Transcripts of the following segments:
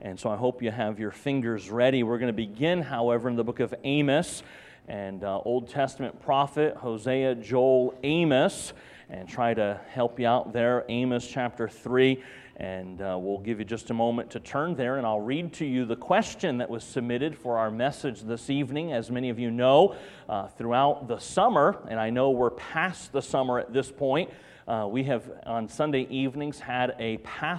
And so I hope you have your fingers ready. We're going to begin, however, in the book of Amos, and Old Testament prophet Hosea, Joel, Amos, and try to help you out there. Amos chapter 3, and we'll give you just a moment to turn there, and I'll read to you the question that was submitted for our message this evening. As many of you know, throughout the summer, and I know we're past the summer at this point, we have on Sunday evenings had a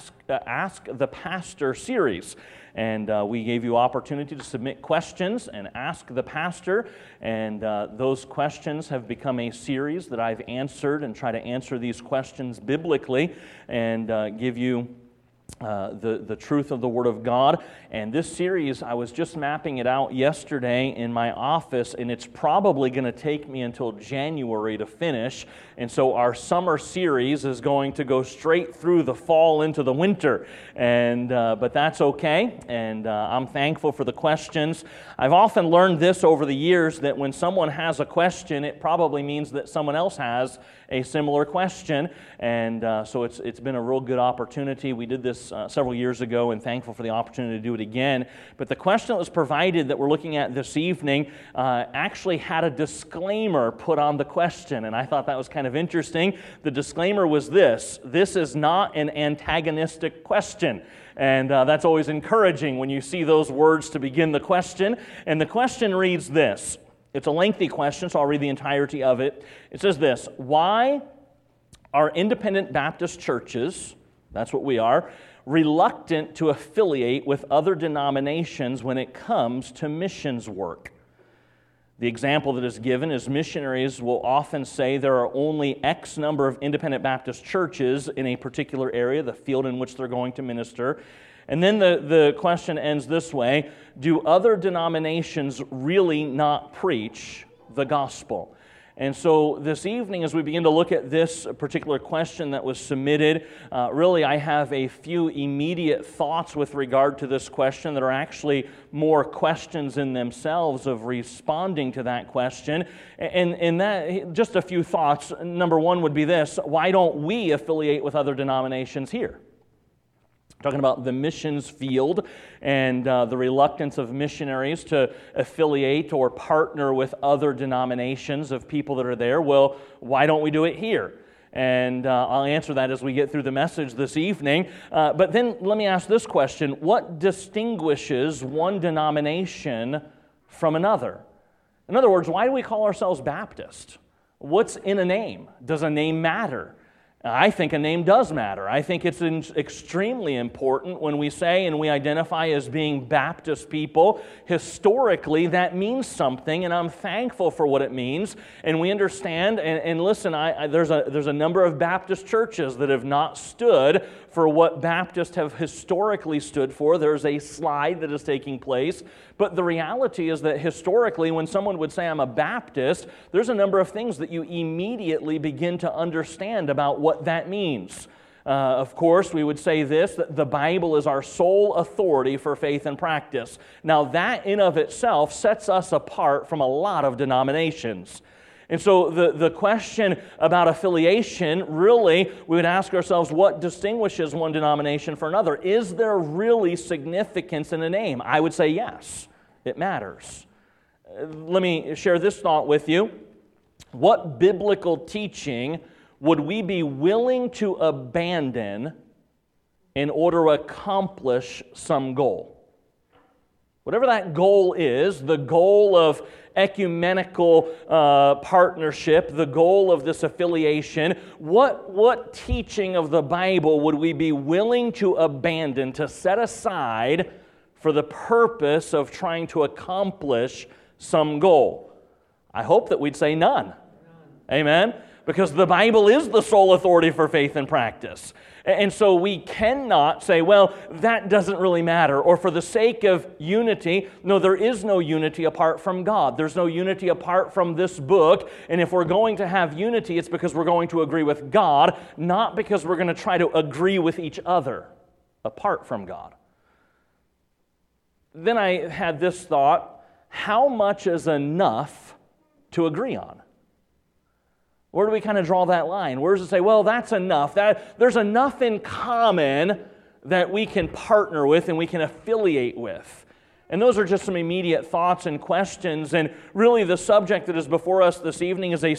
Ask the Pastor series, and we gave you opportunity to submit questions and ask the pastor, and those questions have become a series that I've answered and try to answer these questions biblically and give you the truth of the Word of God. And this series, I was just mapping it out yesterday in my office, and it's probably going to take me until January to finish. And so our summer series is going to go straight through the fall into the winter. And but that's okay, and I'm thankful for the questions. I've often learned this over the years, that when someone has a question, it probably means that someone else has a similar question. And so it's been a real good opportunity. We did this several years ago, and thankful for the opportunity to do it again. But the question that was provided that we're looking at this evening actually had a disclaimer put on the question, and I thought that was kind of interesting. The disclaimer was this: this is not an antagonistic question. And that's always encouraging when you see those words to begin the question. And the question reads this. It's a lengthy question, so I'll read the entirety of it. It says this: why are independent Baptist churches, that's what we are, reluctant to affiliate with other denominations when it comes to missions work? The example that is given is missionaries will often say there are only X number of independent Baptist churches in a particular area, the field in which they're going to minister. And then the question ends this way: do other denominations really not preach the gospel? And so this evening, as we begin to look at this particular question that was submitted, really I have a few immediate thoughts with regard to this question that are actually more questions in themselves of responding to that question. And that, just a few thoughts. Number one would be this: why don't we affiliate with other denominations here? Talking about the missions field and the reluctance of missionaries to affiliate or partner with other denominations of people that are there. Well, why don't we do it here? And I'll answer that as we get through the message this evening. But then let me ask this question: what distinguishes one denomination from another? In other words, why do we call ourselves Baptist? What's in a name? Does a name matter? I think a name does matter. I think it's extremely important when we say and we identify as being Baptist people. Historically, that means something, and I'm thankful for what it means. And we understand, and listen, there's a number of Baptist churches that have not stood for what Baptists have historically stood for. There's a slide that is taking place. But the reality is that historically, when someone would say, I'm a Baptist, there's a number of things that you immediately begin to understand about what that means. Of course, we would say this, that the Bible is our sole authority for faith and practice. Now, that in of itself sets us apart from a lot of denominations. And so the question about affiliation, really, we would ask ourselves, what distinguishes one denomination from another? Is there really significance in a name? I would say yes, it matters. Let me share this thought with you. What biblical teaching would we be willing to abandon in order to accomplish some goal? Whatever that goal is, the goal of ecumenical partnership, the goal of this affiliation, what teaching of the Bible would we be willing to abandon, to set aside for the purpose of trying to accomplish some goal? I hope that we'd say none. Amen? Because the Bible is the sole authority for faith and practice. And so we cannot say, well, that doesn't really matter, or for the sake of unity. No, there is no unity apart from God. There's no unity apart from this book. And if we're going to have unity, it's because we're going to agree with God, not because we're going to try to agree with each other apart from God. Then I had this thought: how much is enough to agree on? Where do we kind of draw that line? Where does it say, well, that's enough? There's enough in common that we can partner with and we can affiliate with? And those are just some immediate thoughts and questions. And really, the subject that is before us this evening is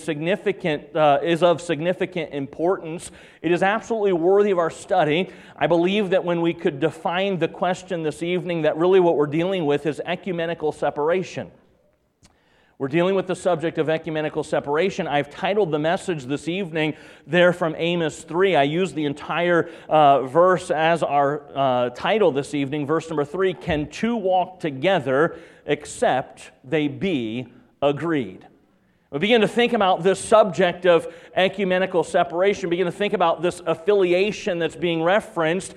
of significant importance. It is absolutely worthy of our study. I believe that when we could define the question this evening, that really what we're dealing with is ecumenical separation. We're dealing with the subject of ecumenical separation. I've titled the message this evening there from Amos 3. I used the entire verse as our title this evening. Verse number 3, can two walk together except they be agreed? We begin to think about this subject of ecumenical separation, begin to think about this affiliation that's being referenced,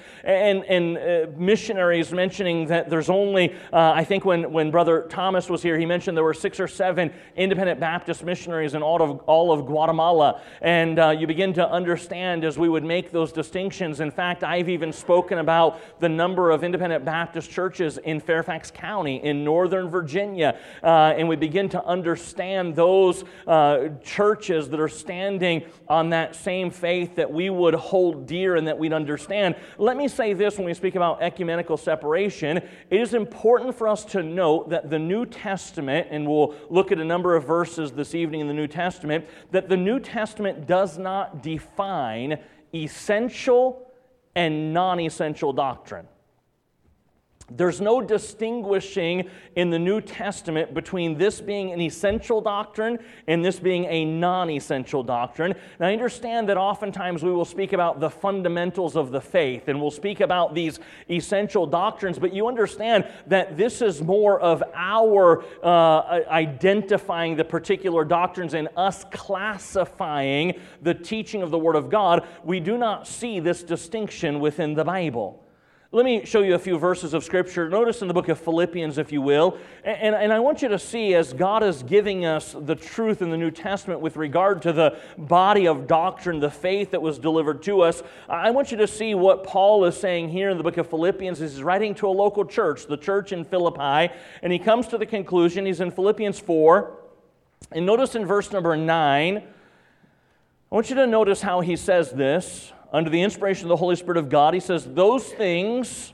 and missionaries mentioning that there's only, I think when Brother Thomas was here, he mentioned there were 6 or 7 independent Baptist missionaries in all of Guatemala, and you begin to understand as we would make those distinctions. In fact, I've even spoken about the number of independent Baptist churches in Fairfax County, in Northern Virginia, and we begin to understand those churches that are standing on that same faith that we would hold dear and that we'd understand. Let me say this when we speak about ecumenical separation. It is important for us to note that the New Testament, and we'll look at a number of verses this evening in the New Testament, that the New Testament does not define essential and non-essential doctrine. There's no distinguishing in the New Testament between this being an essential doctrine and this being a non-essential doctrine. Now, I understand that oftentimes we will speak about the fundamentals of the faith and we'll speak about these essential doctrines, but you understand that this is more of our identifying the particular doctrines and us classifying the teaching of the Word of God. We do not see this distinction within the Bible. Let me show you a few verses of Scripture. Notice in the book of Philippians, if you will, and I want you to see as God is giving us the truth in the New Testament with regard to the body of doctrine, the faith that was delivered to us, I want you to see what Paul is saying here in the book of Philippians. He's writing to a local church, the church in Philippi, and he comes to the conclusion, he's in Philippians 4, and notice in verse number 9, I want you to notice how he says this. Under the inspiration of the Holy Spirit of God, he says, those things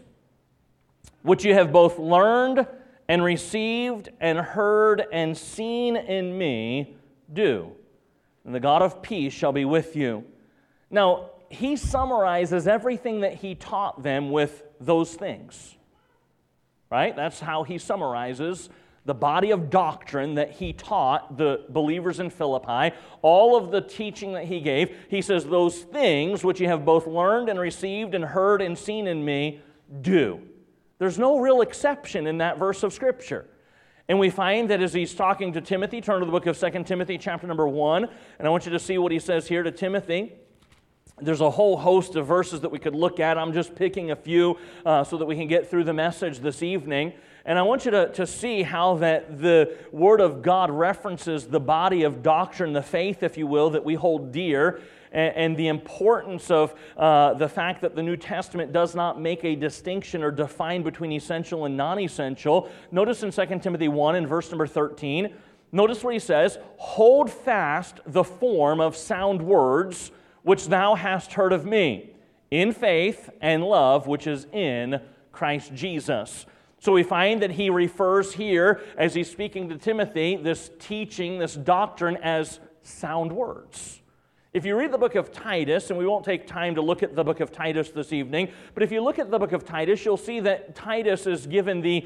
which you have both learned and received and heard and seen in me, do. And the God of peace shall be with you. Now, he summarizes everything that he taught them with those things. Right? That's how he summarizes the body of doctrine that he taught the believers in Philippi, all of the teaching that he gave. He says, those things which you have both learned and received and heard and seen in me, do. There's no real exception in that verse of Scripture. And we find that as he's talking to Timothy, turn to the book of 2 Timothy chapter number 1, and I want you to see what he says here to Timothy. There's a whole host of verses that we could look at. I'm just picking a few so that we can get through the message this evening. And I want you to see how that the Word of God references the body of doctrine, the faith, if you will, that we hold dear, and the importance of the fact that the New Testament does not make a distinction or define between essential and non-essential. Notice in 2 Timothy 1 in verse number 13, notice what he says, hold fast the form of sound words which thou hast heard of me, in faith and love which is in Christ Jesus. So we find that he refers here, as he's speaking to Timothy, this teaching, this doctrine as sound words. If you read the book of Titus, and we won't take time to look at the book of Titus this evening, but if you look at the book of Titus, you'll see that Titus is given the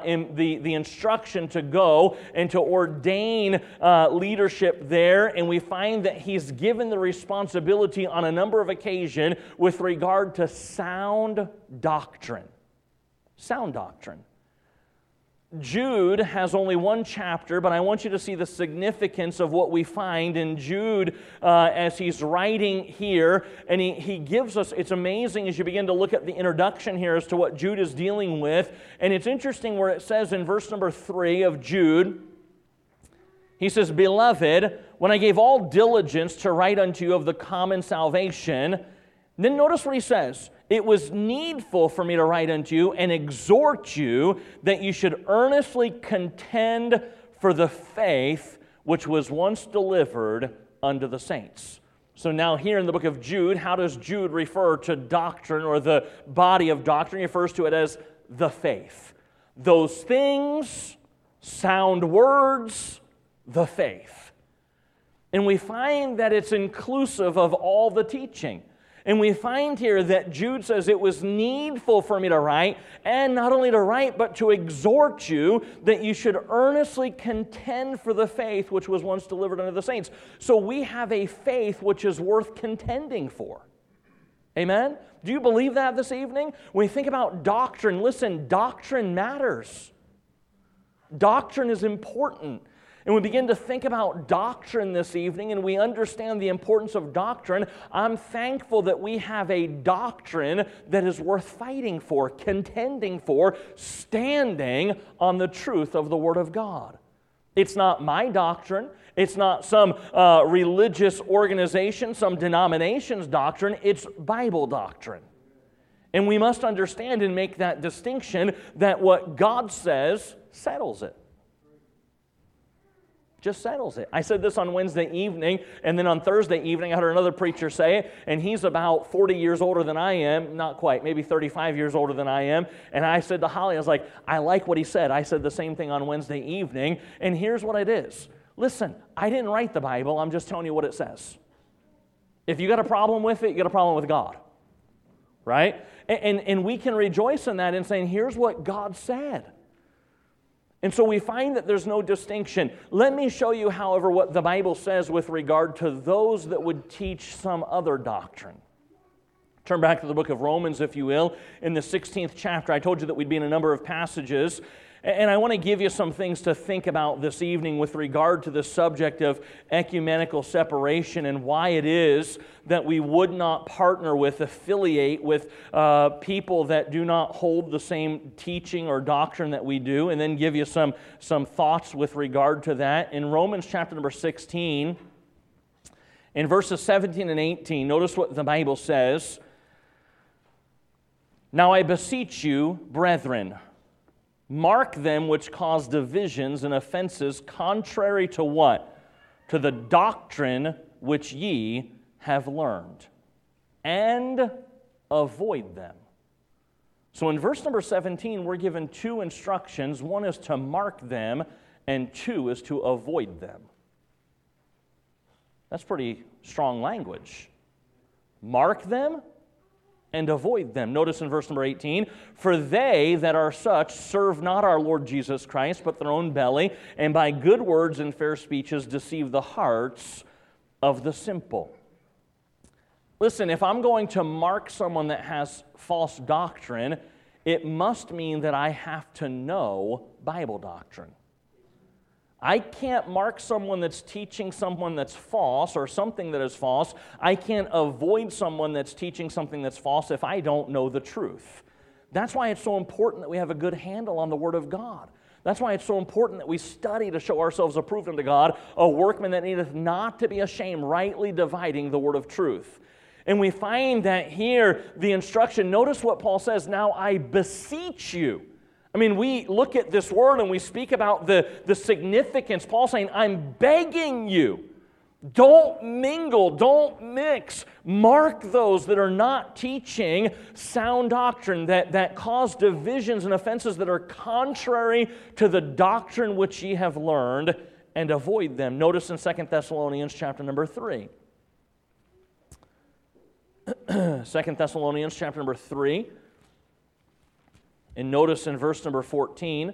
instruction to go and to ordain leadership there, and we find that he's given the responsibility on a number of occasions with regard to sound doctrine. Sound doctrine. Jude has only one chapter, but I want you to see the significance of what we find in Jude as he's writing here. And he gives us, it's amazing as you begin to look at the introduction here as to what Jude is dealing with. And it's interesting where it says in verse number 3 of Jude, he says, Beloved, when I gave all diligence to write unto you of the common salvation, then notice what he says. It was needful for me to write unto you and exhort you that you should earnestly contend for the faith which was once delivered unto the saints. So now here in the book of Jude, how does Jude refer to doctrine, or the body of doctrine? He refers to it as the faith. Those things, sound words, the faith. And we find that it's inclusive of all the teaching. And we find here that Jude says it was needful for me to write, and not only to write, but to exhort you that you should earnestly contend for the faith which was once delivered unto the saints. So we have a faith which is worth contending for. Amen? Do you believe that this evening? When we think about doctrine, listen, doctrine matters. Doctrine is important. And we begin to think about doctrine this evening, and we understand the importance of doctrine. I'm thankful that we have a doctrine that is worth fighting for, contending for, standing on the truth of the Word of God. It's not my doctrine. It's not some religious organization, some denomination's doctrine. It's Bible doctrine. And we must understand and make that distinction that what God says settles it. Just settles it. I said this on Wednesday evening, and then on Thursday evening I heard another preacher say it, and he's about 40 years older than I am, not quite, maybe 35 years older than I am, and I said to Holly, I was like, I like what he said. I said the same thing on Wednesday evening, and here's what it is. Listen, I didn't write the Bible, I'm just telling you what it says. If you got a problem with it, you got a problem with God, right? And we can rejoice in that and saying, here's what God said. And so we find that there's no distinction. Let me show you, however, what the Bible says with regard to those that would teach some other doctrine. Turn back to the book of Romans, if you will. In the 16th chapter, I told you that we'd be in a number of passages. And I want to give you some things to think about this evening with regard to the subject of ecumenical separation and why it is that we would not partner with, affiliate with people that do not hold the same teaching or doctrine that we do, and then give you some thoughts with regard to that. In Romans chapter number 16, in verses 17 and 18, notice what the Bible says. Now I beseech you, brethren, mark them which cause divisions and offenses contrary to what? To the doctrine which ye have learned, and avoid them. So in verse number 17, we're given two instructions. One is to mark them, and two is to avoid them. That's pretty strong language. Mark them and avoid them. Notice in verse number 18, for they that are such serve not our Lord Jesus Christ, but their own belly, and by good words and fair speeches deceive the hearts of the simple. Listen, if I'm going to mark someone that has false doctrine, it must mean that I have to know Bible doctrine. I can't mark someone that's teaching someone that's false or something that is false. I can't avoid someone that's teaching something that's false if I don't know the truth. That's why it's so important that we have a good handle on the Word of God. That's why it's so important that we study to show ourselves approved unto God, a workman that needeth not to be ashamed, rightly dividing the word of truth. And we find that here, the instruction, notice what Paul says, now I beseech you. I mean, we look at this word and we speak about the significance. Paul's saying, I'm begging you, don't mingle, don't mix. Mark those that are not teaching sound doctrine, that cause divisions and offenses that are contrary to the doctrine which ye have learned, and avoid them. Notice in 2 Thessalonians chapter number 3. 2 Thessalonians chapter number 3. And notice in verse number 14,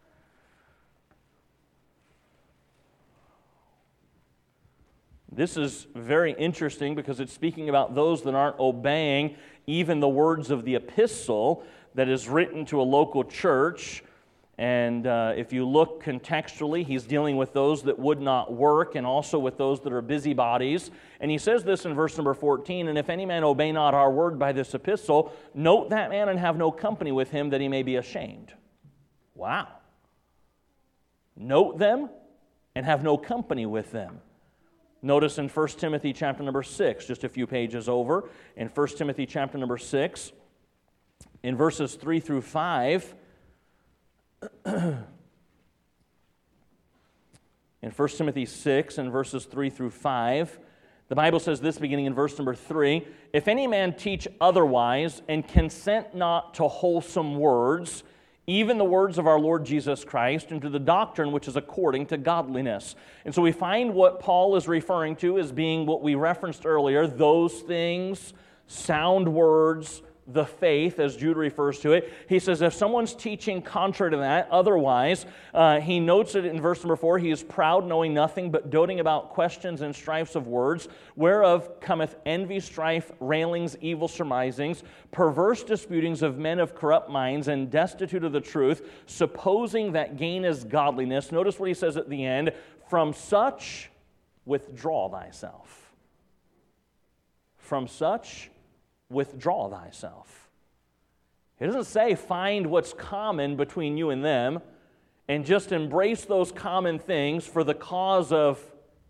this is very interesting because it's speaking about those that aren't obeying even the words of the epistle that is written to a local church. And if you look contextually, he's dealing with those that would not work and also with those that are busybodies. And he says this in verse number 14, and if any man obey not our word by this epistle, note that man and have no company with him that he may be ashamed. Wow. Note them and have no company with them. Notice in 1 Timothy chapter number 6, just a few pages over, in 1 Timothy chapter number 6, in verses 3 through 5, in 1 Timothy 6 and verses 3 through 5, The Bible says this beginning in verse number 3, "If any man teach otherwise and consent not to wholesome words, even the words of our Lord Jesus Christ, and to the doctrine which is according to godliness." And so we find what Paul is referring to as being what we referenced earlier, those things, sound words, the faith, as Jude refers to it. He says if someone's teaching contrary to that, otherwise, he notes it in verse number 4, "He is proud, knowing nothing, but doting about questions and strifes of words, whereof cometh envy, strife, railings, evil surmisings, perverse disputings of men of corrupt minds, and destitute of the truth, supposing that gain is godliness." Notice what he says at the end, "From such withdraw thyself." From such withdraw thyself. He doesn't say find what's common between you and them and just embrace those common things for the cause of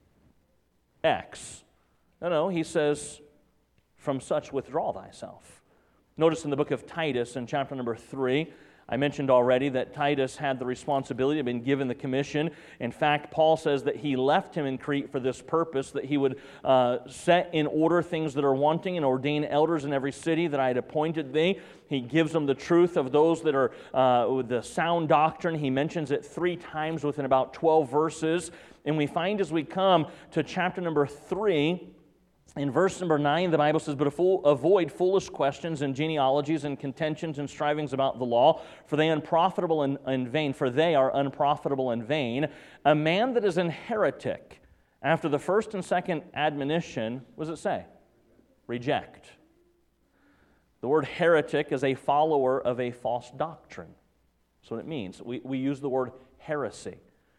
X. No, he says from such withdraw thyself. Notice in the book of Titus in chapter number 3, I mentioned already that Titus had the responsibility, had been given the commission. In fact, Paul says that he left him in Crete for this purpose, that he would set in order things that are wanting and ordain elders in every city that I had appointed thee. He gives them the truth of those that are with the sound doctrine. He mentions it 3 times within about 12 verses. And we find as we come to chapter number 3, in verse number 9, the Bible says, "But avoid foolish questions and genealogies and contentions and strivings about the law, for they are unprofitable and vain. For they are unprofitable and vain. A man that is an heretic, after the first and second admonition," what does it say? Reject. The word heretic is a follower of a false doctrine. That's what it means. We use the word heresy.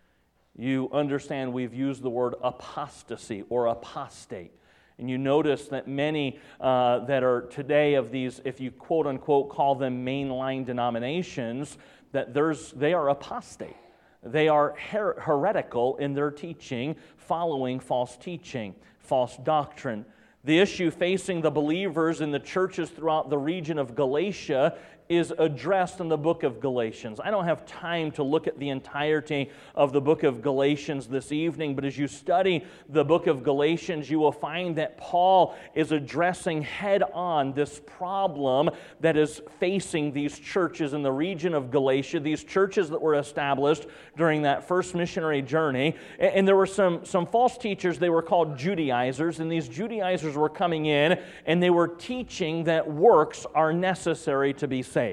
You understand we've used the word apostasy or apostate. And you notice that many that are today of these, if you quote-unquote call them mainline denominations, that they are apostate. They are heretical in their teaching, following false teaching, false doctrine. The issue facing the believers in the churches throughout the region of Galatia is addressed in the book of Galatians. I don't have time to look at the entirety of the book of Galatians this evening, but as you study the book of Galatians, you will find that Paul is addressing head-on this problem that is facing these churches in the region of Galatia, these churches that were established during that first missionary journey. And there were some false teachers, they were called Judaizers, and these Judaizers were coming in and they were teaching that works are necessary to be saved.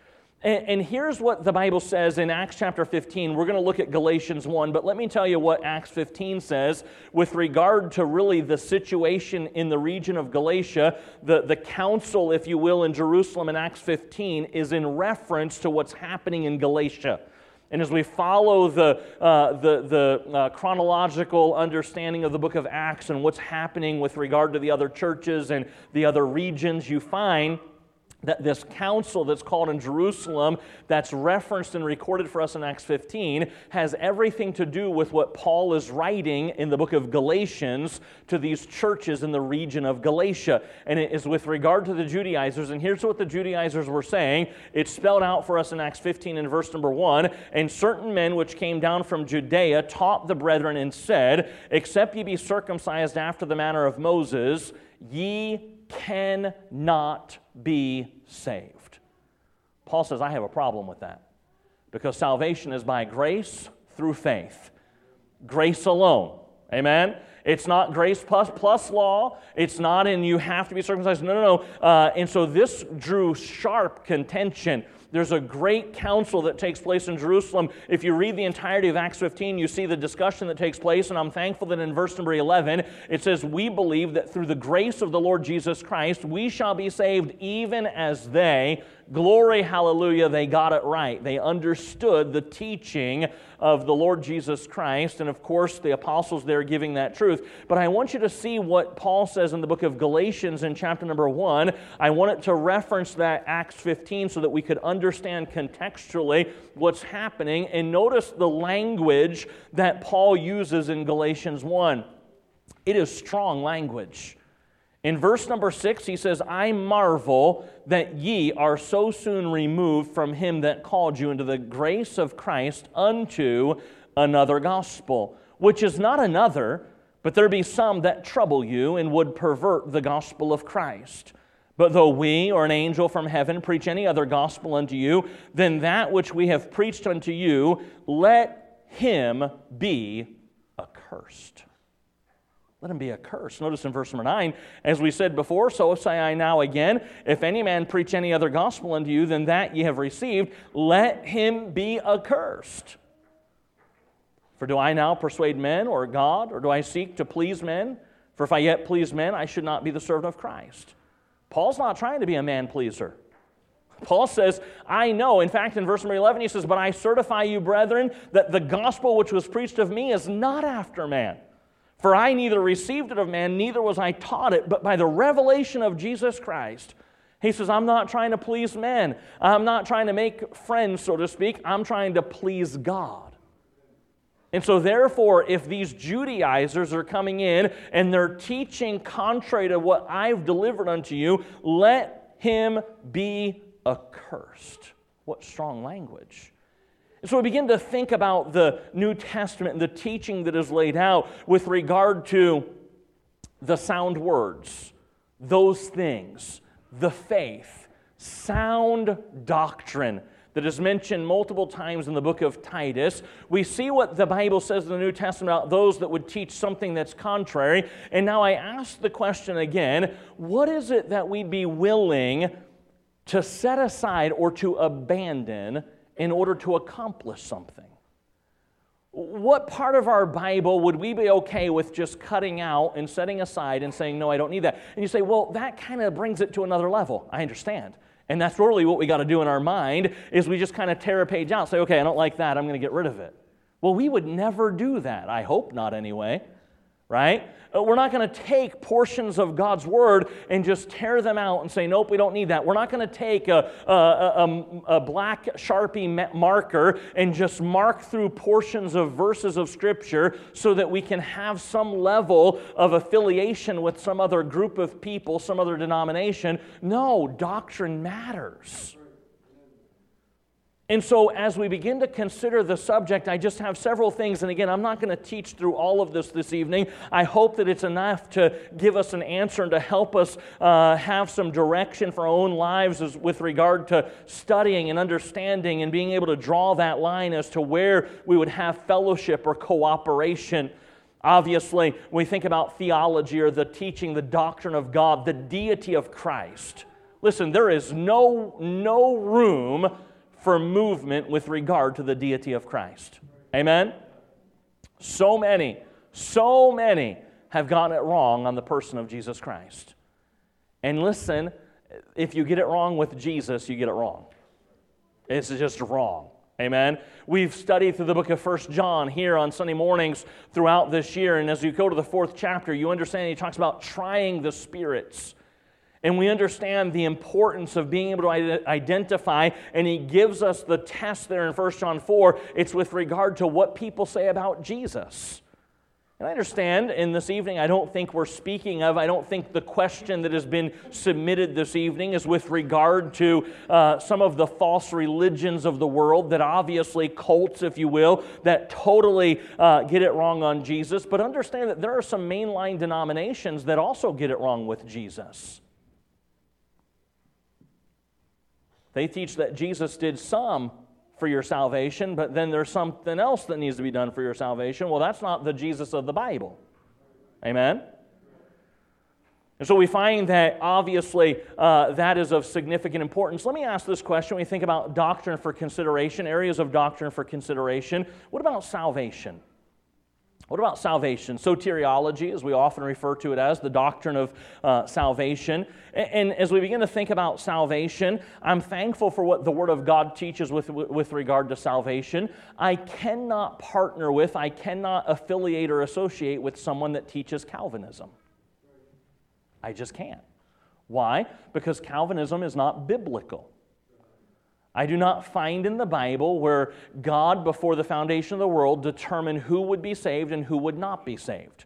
And here's what the Bible says in Acts chapter 15. We're going to look at Galatians 1, but let me tell you what Acts 15 says with regard to really the situation in the region of Galatia. The council, if you will, in Jerusalem in Acts 15 is in reference to what's happening in Galatia. And as we follow the chronological understanding of the book of Acts and what's happening with regard to the other churches and the other regions, you find that this council that's called in Jerusalem, that's referenced and recorded for us in Acts 15, has everything to do with what Paul is writing in the book of Galatians to these churches in the region of Galatia. And it is with regard to the Judaizers, and here's what the Judaizers were saying. It's spelled out for us in Acts 15 in verse number 1, "And certain men which came down from Judea taught the brethren and said, Except ye be circumcised after the manner of Moses, ye cannot be saved." Paul says, I have a problem with that because salvation is by grace through faith. Grace alone. Amen? It's not grace plus law. It's not in you have to be circumcised. No. And so this drew sharp contention. There's a great council that takes place in Jerusalem. If you read the entirety of Acts 15, you see the discussion that takes place, and I'm thankful that in verse number 11, it says, "We believe that through the grace of the Lord Jesus Christ, we shall be saved even as they." Glory, hallelujah, they got it right. They understood the teaching of the Lord Jesus Christ, and of course, the apostles there giving that truth. But I want you to see what Paul says in the book of Galatians in chapter number 1. I want it to reference that Acts 15 so that we could understand contextually what's happening, and notice the language that Paul uses in Galatians 1. It is strong language. In verse number 6, he says, "I marvel that ye are so soon removed from him that called you into the grace of Christ unto another gospel, which is not another, But there be some that trouble you and would pervert the gospel of Christ. But though we or an angel from heaven preach any other gospel unto you than that which we have preached unto you, let him be accursed. Let him be accursed. Notice in verse number 9, as we said before, so say I now again, if any man preach any other gospel unto you than that ye have received, let him be accursed. For do I now persuade men or God, or do I seek to please men? For if I yet please men, I should not be the servant of Christ. Paul's not trying to be a man-pleaser. Paul says, I know. In fact, in verse number 11, he says, but I certify you, brethren, that the gospel which was preached of me is not after man. For I neither received it of man, neither was I taught it, but by the revelation of Jesus Christ. He says, I'm not trying to please men. I'm not trying to make friends, so to speak. I'm trying to please God. And so therefore, if these Judaizers are coming in and they're teaching contrary to what I've delivered unto you, let him be accursed. What strong language. And so we begin to think about the New Testament and the teaching that is laid out with regard to the sound words, those things, the faith, sound doctrine that is mentioned multiple times in the book of Titus. We see what the Bible says in the New Testament about those that would teach something that's contrary. And now I ask the question again, what is it that we'd be willing to set aside or to abandon in order to accomplish something? What part of our Bible would we be okay with just cutting out and setting aside and saying, no, I don't need that? And you say, well, that kind of brings it to another level. I understand. And that's really what we got to do in our mind, is we just kind of tear a page out and say, okay, I don't like that, I'm going to get rid of it. Well, we would never do that. I hope not anyway, right? We're not going to take portions of God's Word and just tear them out and say, nope, we don't need that. We're not going to take a black Sharpie marker and just mark through portions of verses of Scripture so that we can have some level of affiliation with some other group of people, some other denomination. No, doctrine matters. And so as we begin to consider the subject, I just have several things. And again, I'm not going to teach through all of this evening. I hope that it's enough to give us an answer and to help us have some direction for our own lives with regard to studying and understanding and being able to draw that line as to where we would have fellowship or cooperation. Obviously, when we think about theology or the teaching, the doctrine of God, the deity of Christ, listen, there is no room for movement with regard to the deity of Christ. Amen? So many have gotten it wrong on the person of Jesus Christ. And listen, if you get it wrong with Jesus, you get it wrong. It's just wrong. Amen? We've studied through the book of 1 John here on Sunday mornings throughout this year, and as you go to the 4th chapter, you understand he talks about trying the spirits. And we understand the importance of being able to identify, and he gives us the test there in 1 John 4. It's with regard to what people say about Jesus. And I understand, in this evening, I don't think the question that has been submitted this evening is with regard to some of the false religions of the world that obviously, cults, if you will, that totally get it wrong on Jesus. But understand that there are some mainline denominations that also get it wrong with Jesus. They teach that Jesus did some for your salvation, but then there's something else that needs to be done for your salvation. Well, that's not the Jesus of the Bible. Amen? And so we find that obviously that is of significant importance. Let me ask this question. When we think about doctrine for consideration, areas of doctrine for consideration, what about salvation? What about salvation? Soteriology, as we often refer to it as, the doctrine of salvation. And as we begin to think about salvation, I'm thankful for what the Word of God teaches with regard to salvation. I cannot partner with, I cannot affiliate or associate with someone that teaches Calvinism. I just can't. Why? Because Calvinism is not biblical. I do not find in the Bible where God, before the foundation of the world, determined who would be saved and who would not be saved.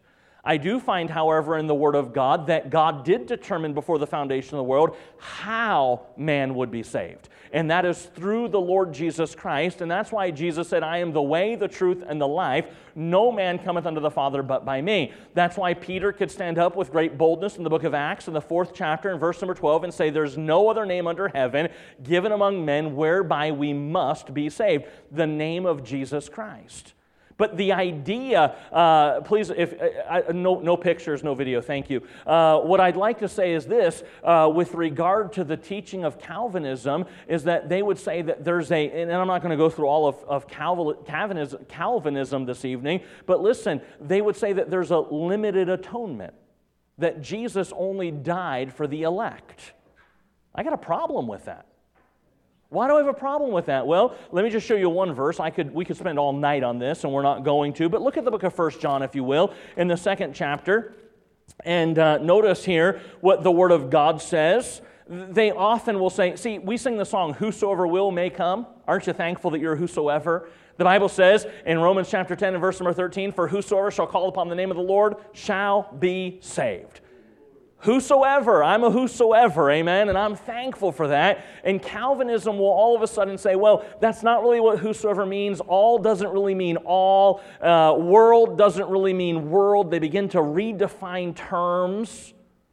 I do find, however, in the Word of God that God did determine before the foundation of the world how man would be saved. And that is through the Lord Jesus Christ. And that's why Jesus said, I am the way, the truth, and the life. No man cometh unto the Father but by me. That's why Peter could stand up with great boldness in the book of Acts in the 4th chapter in verse number 12 and say, there's no other name under heaven given among men whereby we must be saved. The name of Jesus Christ. But the idea, please, no pictures, no video, thank you. What I'd like to say is this, with regard to the teaching of Calvinism, is that they would say that there's and I'm not going to go through all of Calvinism this evening, but listen, they would say that there's a limited atonement, that Jesus only died for the elect. I got a problem with that. Why do I have a problem with that? Well, let me just show you one verse. We could spend all night on this, and we're not going to, but look at the book of 1 John, if you will, in the 2nd chapter, and notice here what the Word of God says. They often will say, see, we sing the song, whosoever will may come. Aren't you thankful that you're whosoever? The Bible says in Romans chapter 10 and verse number 13, for whosoever shall call upon the name of the Lord shall be saved. Whosoever, I'm a whosoever, amen, and I'm thankful for that. And Calvinism will all of a sudden say, well, that's not really what whosoever means. All doesn't really mean all. World doesn't really mean world. They begin to redefine terms.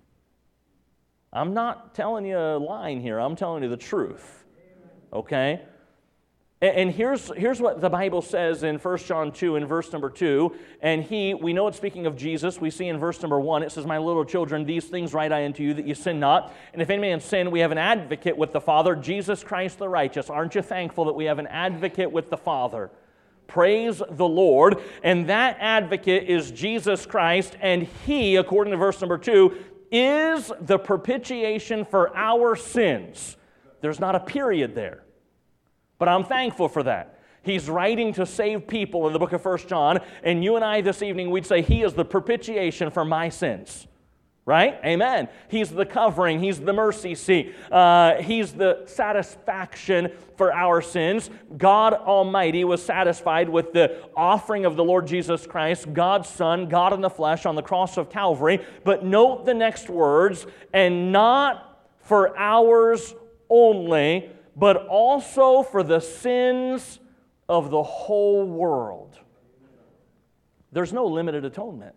I'm not telling you a line here. I'm telling you the truth, okay? And here's what the Bible says in 1 John 2 in verse number 2. And we know it's speaking of Jesus. We see in verse number 1, it says, my little children, these things write I unto you, that you sin not. And if any man sin, we have an advocate with the Father, Jesus Christ the righteous. Aren't you thankful that we have an advocate with the Father? Praise the Lord. And that advocate is Jesus Christ. And He, according to verse number 2, is the propitiation for our sins. There's not a period there. But I'm thankful for that. He's writing to save people in the book of 1 John, and you and I this evening, we'd say He is the propitiation for my sins. Right? Amen. He's the covering. He's the mercy seat. He's the satisfaction for our sins. God Almighty was satisfied with the offering of the Lord Jesus Christ, God's Son, God in the flesh on the cross of Calvary. But note the next words, and not for ours only, but also for the sins of the whole world. There's no limited atonement.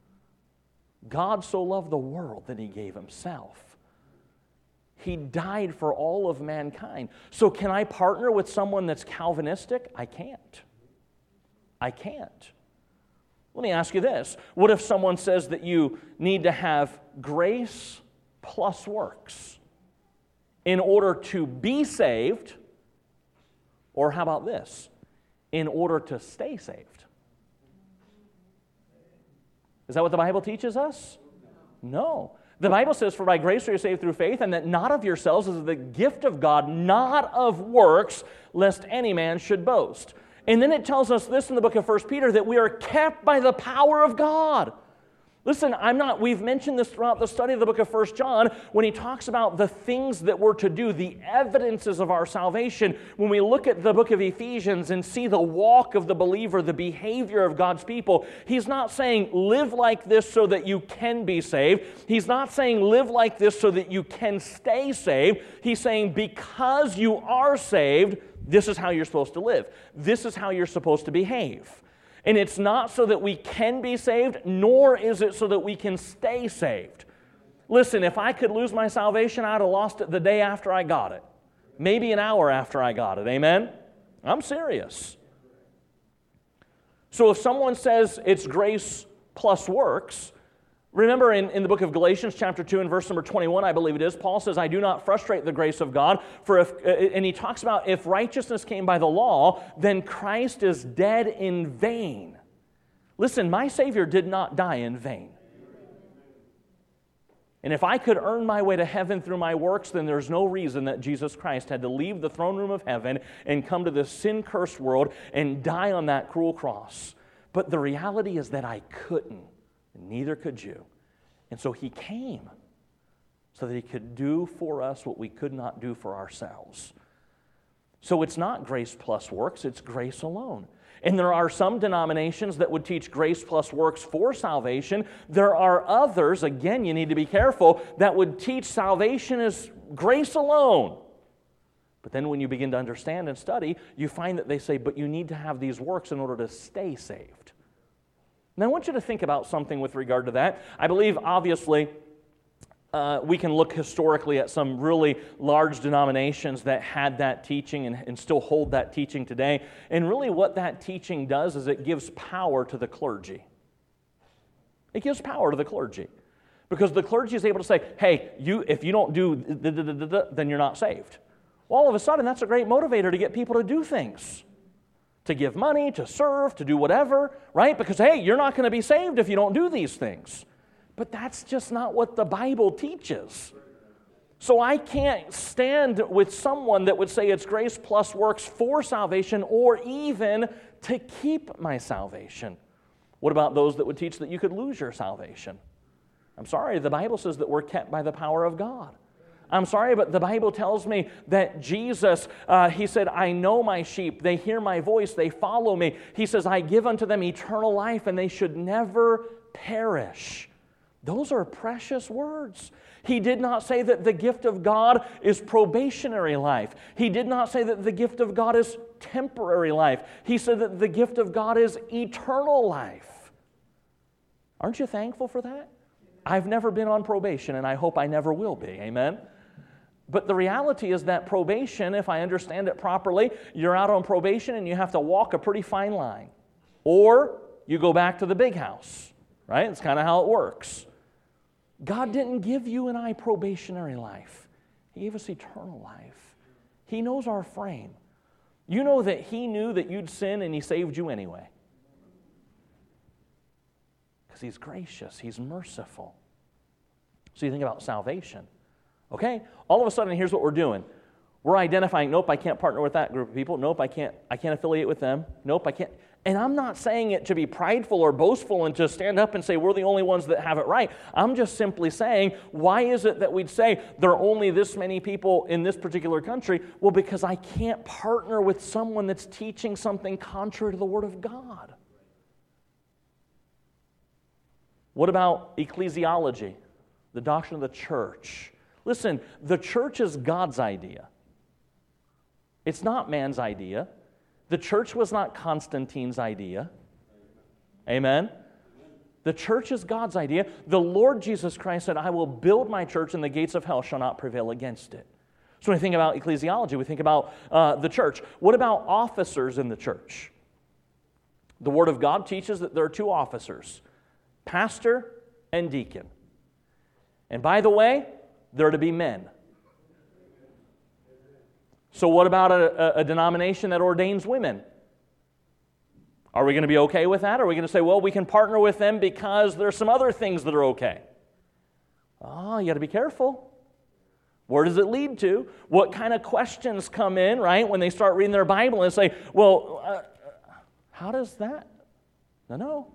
God so loved the world that He gave Himself. He died for all of mankind. So can I partner with someone that's Calvinistic? I can't. I can't. Let me ask you this. What if someone says that you need to have grace plus works in order to be saved, or how about this? In order to stay saved. Is that what the Bible teaches us? No. The Bible says, for by grace are you saved through faith, and that not of yourselves is the gift of God, not of works, lest any man should boast. And then it tells us this in the book of 1 Peter, that we are kept by the power of God. Listen, we've mentioned this throughout the study of the book of 1 John when he talks about the things that we're to do, the evidences of our salvation. When we look at the book of Ephesians and see the walk of the believer, the behavior of God's people, he's not saying live like this so that you can be saved. He's not saying live like this so that you can stay saved. He's saying because you are saved, this is how you're supposed to live. This is how you're supposed to behave. And it's not so that we can be saved, nor is it so that we can stay saved. Listen, if I could lose my salvation, I'd have lost it the day after I got it. Maybe an hour after I got it. Amen? I'm serious. So if someone says it's grace plus works, remember in the book of Galatians chapter 2 and verse number 21, I believe it is, Paul says, I do not frustrate the grace of God, and he talks about if righteousness came by the law, then Christ is dead in vain. Listen, my Savior did not die in vain. And if I could earn my way to heaven through my works, then there's no reason that Jesus Christ had to leave the throne room of heaven and come to this sin-cursed world and die on that cruel cross. But the reality is that I couldn't. Neither could you. And so He came so that He could do for us what we could not do for ourselves. So it's not grace plus works, it's grace alone. And there are some denominations that would teach grace plus works for salvation. There are others, again, you need to be careful, that would teach salvation as grace alone. But then when you begin to understand and study, you find that they say, but you need to have these works in order to stay saved. Now I want you to think about something with regard to that. I believe, obviously, we can look historically at some really large denominations that had that teaching and still hold that teaching today. And really what that teaching does is it gives power to the clergy. It gives power to the clergy. Because the clergy is able to say, hey, if you don't do then you're not saved. Well, all of a sudden, that's a great motivator to get people to do things. To give money, to serve, to do whatever, right? Because, hey, you're not going to be saved if you don't do these things. But that's just not what the Bible teaches. So I can't stand with someone that would say it's grace plus works for salvation or even to keep my salvation. What about those that would teach that you could lose your salvation? I'm sorry, the Bible says that we're kept by the power of God. I'm sorry, but the Bible tells me that Jesus, he said, I know my sheep, they hear my voice, they follow me. He says, I give unto them eternal life and they should never perish. Those are precious words. He did not say that the gift of God is probationary life. He did not say that the gift of God is temporary life. He said that the gift of God is eternal life. Aren't you thankful for that? I've never been on probation, and I hope I never will be. Amen? But the reality is that probation, if I understand it properly, you're out on probation and you have to walk a pretty fine line. Or you go back to the big house, right? That's kind of how it works. God didn't give you and I probationary life. He gave us eternal life. He knows our frame. You know that He knew that you'd sin and He saved you anyway. Because He's gracious. He's merciful. So you think about salvation. Okay? All of a sudden, here's what we're doing. We're identifying, nope, I can't partner with that group of people. Nope, I can't affiliate with them. Nope, I can't. And I'm not saying it to be prideful or boastful and to stand up and say we're the only ones that have it right. I'm just simply saying, why is it that we'd say there are only this many people in this particular country? Well, because I can't partner with someone that's teaching something contrary to the Word of God. What about ecclesiology, the doctrine of the church? Listen, the church is God's idea. It's not man's idea. The church was not Constantine's idea. Amen? The church is God's idea. The Lord Jesus Christ said, I will build my church and the gates of hell shall not prevail against it. So when we think about ecclesiology, we think about the church. What about officers in the church? The Word of God teaches that there are two officers, pastor and deacon. And by the way, they're to be men. So what about a denomination that ordains women? Are we going to be okay with that? Or are we going to say, well, we can partner with them because there's some other things that are okay? Oh, you got to be careful. Where does it lead to? What kind of questions come in, right, when they start reading their Bible and say, well, how does that? No.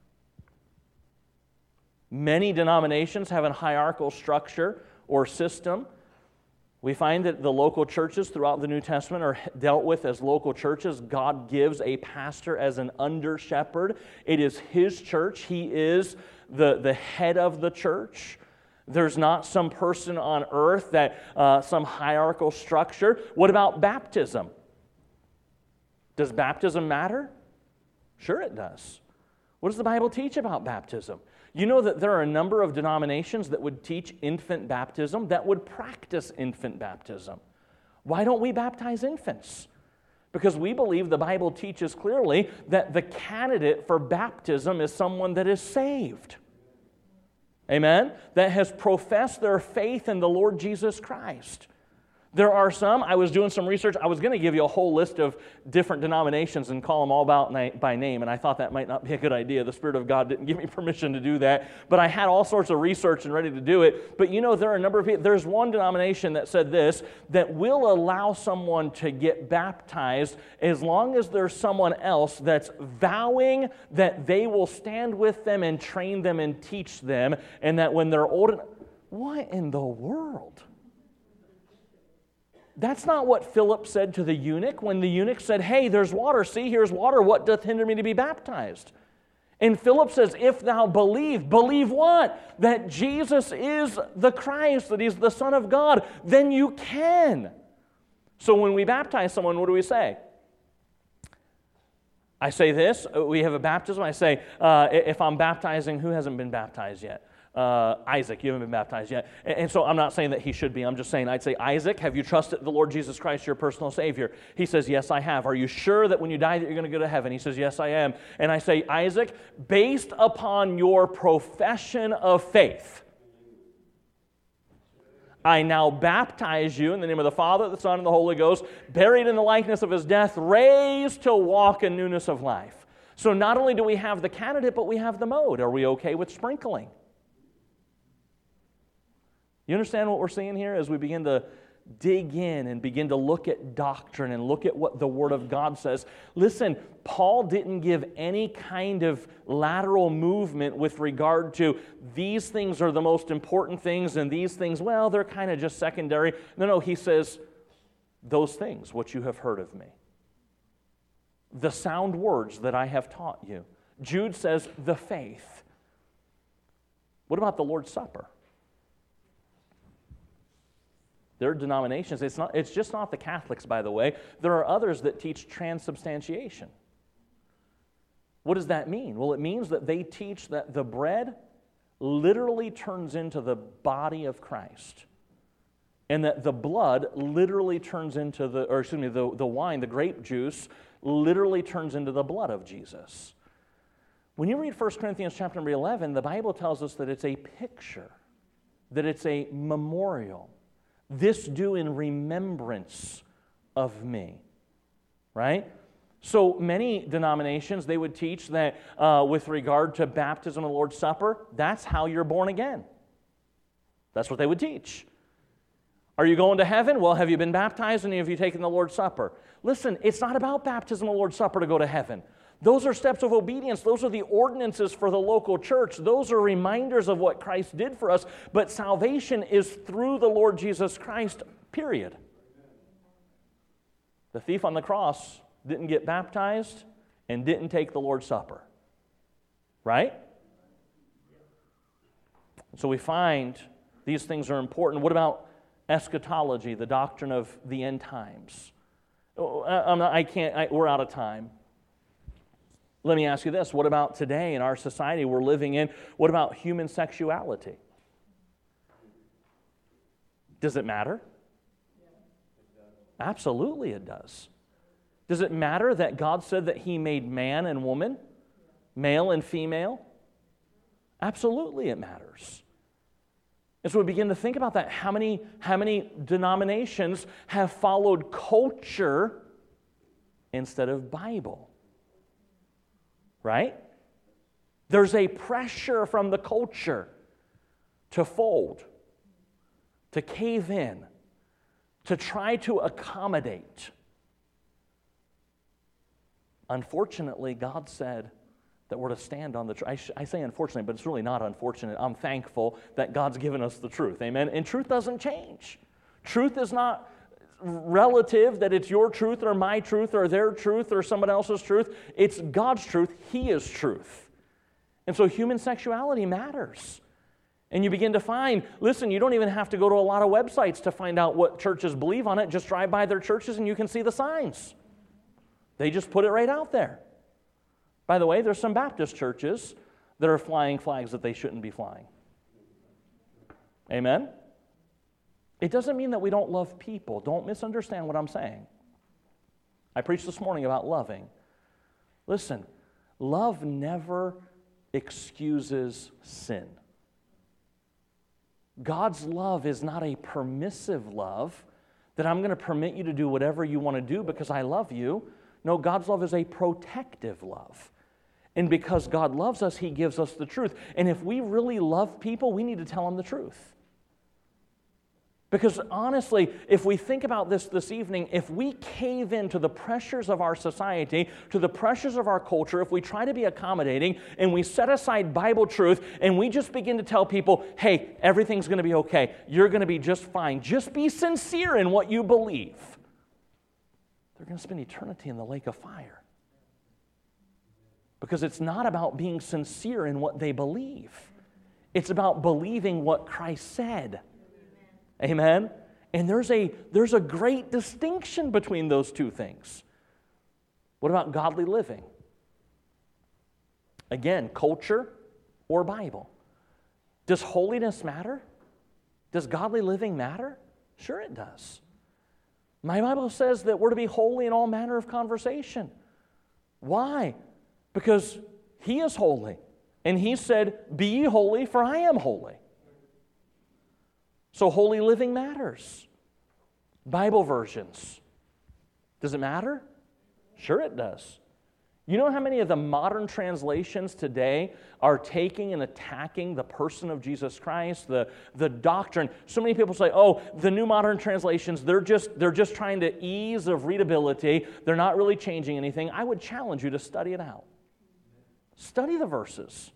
Many denominations have a hierarchical structure or system. We find that the local churches throughout the New Testament are dealt with as local churches. God gives a pastor as an under-shepherd. It is his church. He is the head of the church. There's not some person on earth that some hierarchical structure. What about baptism? Does baptism matter? Sure it does. What does the Bible teach about baptism? You know that there are a number of denominations that would teach infant baptism, that would practice infant baptism. Why don't we baptize infants? Because we believe the Bible teaches clearly that the candidate for baptism is someone that is saved. Amen? That has professed their faith in the Lord Jesus Christ. There are some, I was doing some research, I was going to give you a whole list of different denominations and call them all by name, and I thought that might not be a good idea. The Spirit of God didn't give me permission to do that, but I had all sorts of research and ready to do it. But you know, there are a number of people, there's one denomination that said this, that will allow someone to get baptized as long as there's someone else that's vowing that they will stand with them and train them and teach them, and that when they're old enough, what in the world? That's not what Philip said to the eunuch when the eunuch said, hey, there's water. See, here's water. What doth hinder me to be baptized? And Philip says, if thou believe what? That Jesus is the Christ, that he's the Son of God, then you can. So when we baptize someone, what do we say? I say this, we have a baptism. I say, if I'm baptizing, who hasn't been baptized yet? Isaac, you haven't been baptized yet. And so I'm not saying that he should be. I'm just saying, I'd say, Isaac, have you trusted the Lord Jesus Christ, your personal Savior? He says, yes, I have. Are you sure that when you die that you're going to go to heaven? He says, yes, I am. And I say, Isaac, based upon your profession of faith, I now baptize you in the name of the Father, the Son, and the Holy Ghost, buried in the likeness of his death, raised to walk in newness of life. So not only do we have the candidate, but we have the mode. Are we okay with sprinkling? You understand what we're seeing here as we begin to dig in and begin to look at doctrine and look at what the Word of God says? Listen, Paul didn't give any kind of lateral movement with regard to these things are the most important things and these things, well, they're kind of just secondary. No, he says, those things, what you have heard of me. The sound words that I have taught you. Jude says, the faith. What about the Lord's Supper? There are denominations. It's just not the Catholics, by the way. There are others that teach transubstantiation. What does that mean? Well, it means that they teach that the bread literally turns into the body of Christ, and that the blood literally turns into the wine, the grape juice, literally turns into the blood of Jesus. When you read 1 Corinthians chapter number 11, the Bible tells us that it's a picture, that it's a memorial. This do in remembrance of me, right? So many denominations, they would teach that with regard to baptism and the Lord's Supper, that's how you're born again. That's what they would teach. Are you going to heaven? Well, have you been baptized and have you taken the Lord's Supper? Listen, it's not about baptism and the Lord's Supper to go to heaven. Those are steps of obedience. Those are the ordinances for the local church. Those are reminders of what Christ did for us. But salvation is through the Lord Jesus Christ, period. The thief on the cross didn't get baptized and didn't take the Lord's Supper. Right? So we find these things are important. What about eschatology, the doctrine of the end times? We're out of time. Let me ask you this. What about today in our society we're living in? What about human sexuality? Does it matter? Absolutely it does. Does it matter that God said that He made man and woman, male and female? Absolutely it matters. And so we begin to think about that. How many denominations have followed culture instead of Bible? Right? There's a pressure from the culture to fold, to cave in, to try to accommodate. Unfortunately, God said that we're to stand on the truth. I say unfortunately, but it's really not unfortunate. I'm thankful that God's given us the truth. Amen? And truth doesn't change. Truth is not relative, that it's your truth or my truth or their truth or someone else's truth. It's God's truth. He is truth. And so human sexuality matters. And you begin to find, listen, you don't even have to go to a lot of websites to find out what churches believe on it. Just drive by their churches and you can see the signs. They just put it right out there. By the way, there's some Baptist churches that are flying flags that they shouldn't be flying. Amen? It doesn't mean that we don't love people. Don't misunderstand what I'm saying. I preached this morning about loving. Listen, love never excuses sin. God's love is not a permissive love that I'm going to permit you to do whatever you want to do because I love you. No, God's love is a protective love. And because God loves us, He gives us the truth. And if we really love people, we need to tell them the truth. Because honestly, if we think about this evening, if we cave into the pressures of our society, to the pressures of our culture, if we try to be accommodating and we set aside Bible truth and we just begin to tell people, hey, everything's going to be okay, you're going to be just fine, just be sincere in what you believe, they're going to spend eternity in the lake of fire. Because it's not about being sincere in what they believe. It's about believing what Christ said. Amen? And there's a great distinction between those two things. What about godly living? Again, culture or Bible? Does holiness matter? Does godly living matter? Sure it does. My Bible says that we're to be holy in all manner of conversation. Why? Because He is holy. And He said, be ye holy, for I am holy. So holy living matters. Bible versions. Does it matter? Sure it does. You know how many of the modern translations today are taking and attacking the person of Jesus Christ, the doctrine? So many people say, oh, the new modern translations, they're just trying to ease of readability. They're not really changing anything. I would challenge you to study it out. Study the verses.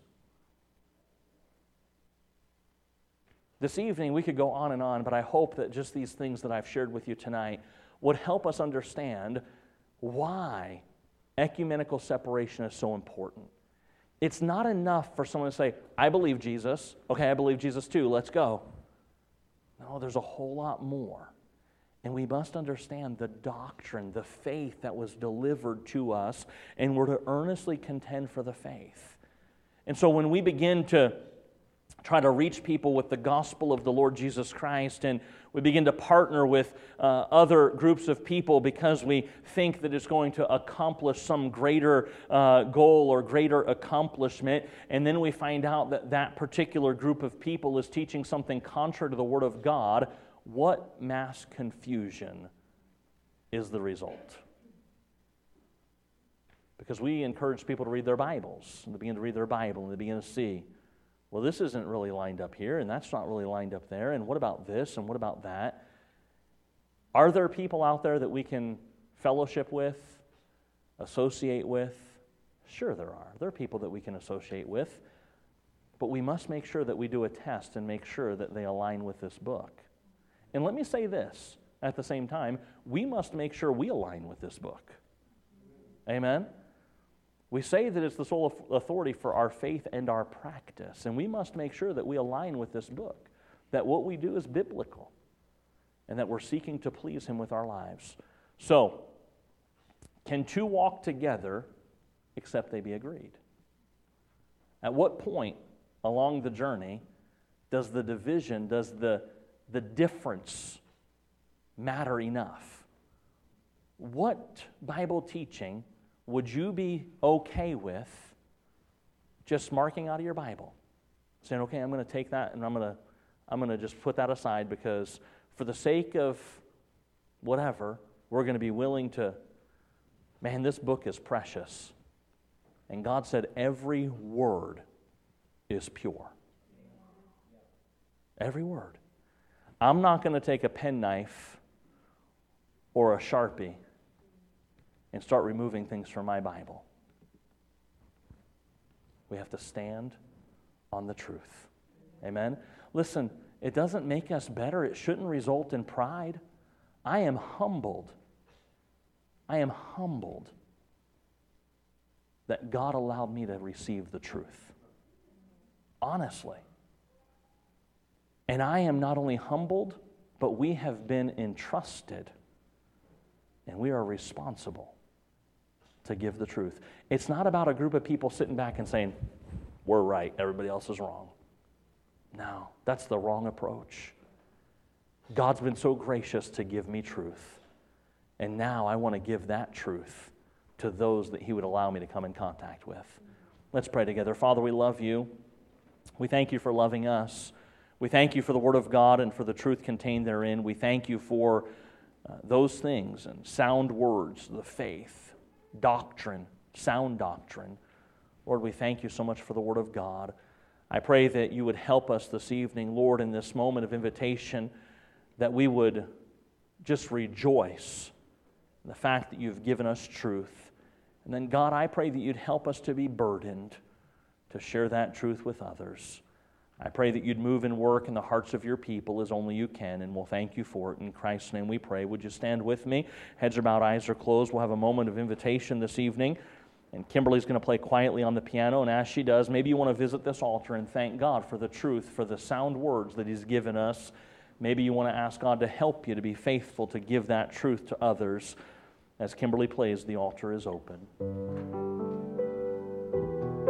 This evening, we could go on, but I hope that just these things that I've shared with you tonight would help us understand why ecumenical separation is so important. It's not enough for someone to say, I believe Jesus. Okay, I believe Jesus too. Let's go. No, there's a whole lot more. And we must understand the doctrine, the faith that was delivered to us, and we're to earnestly contend for the faith. And so when we begin to try to reach people with the gospel of the Lord Jesus Christ, and we begin to partner with other groups of people because we think that it's going to accomplish some greater goal or greater accomplishment, and then we find out that that particular group of people is teaching something contrary to the Word of God, what mass confusion is the result? Because we encourage people to read their Bibles, and they begin to read their Bible, and they begin to see, well, this isn't really lined up here, and that's not really lined up there, and what about this, and what about that? Are there people out there that we can fellowship with, associate with? Sure there are. There are people that we can associate with, but we must make sure that we do a test and make sure that they align with this book. And let me say this, at the same time, we must make sure we align with this book. Amen? We say that it's the sole authority for our faith and our practice, and we must make sure that we align with this book, that what we do is biblical, and that we're seeking to please Him with our lives. So, can two walk together except they be agreed? At what point along the journey does the division, does the difference matter enough? What Bible teaching would you be okay with just marking out of your Bible? Saying, okay, I'm going to take that and I'm going to just put that aside because for the sake of whatever, we're going to be willing to, man, this book is precious. And God said every word is pure. Every word. I'm not going to take a penknife or a Sharpie and start removing things from my Bible. We have to stand on the truth. Amen? Listen, it doesn't make us better. It shouldn't result in pride. I am humbled. I am humbled that God allowed me to receive the truth. Honestly. And I am not only humbled, but we have been entrusted, and we are responsible to give the truth. It's not about a group of people sitting back and saying, we're right, everybody else is wrong. No, that's the wrong approach. God's been so gracious to give me truth, and now I want to give that truth to those that He would allow me to come in contact with. Let's pray together. Father, we love You. We thank You for loving us. We thank You for the Word of God and for the truth contained therein. We thank You for those things and sound words, the faith, doctrine, sound doctrine. Lord, we thank You so much for the Word of God. I pray that You would help us this evening, Lord, in this moment of invitation that we would just rejoice in the fact that you've given us truth. And then, God, I pray that you'd help us to be burdened to share that truth with others. I pray that you'd move and work in the hearts of your people as only you can, and we'll thank you for it. In Christ's name we pray. Would you stand with me? Heads are bowed, eyes are closed. We'll have a moment of invitation this evening, and Kimberly's going to play quietly on the piano, and as she does, maybe you want to visit this altar and thank God for the truth, for the sound words that He's given us. Maybe you want to ask God to help you to be faithful to give that truth to others. As Kimberly plays, the altar is open.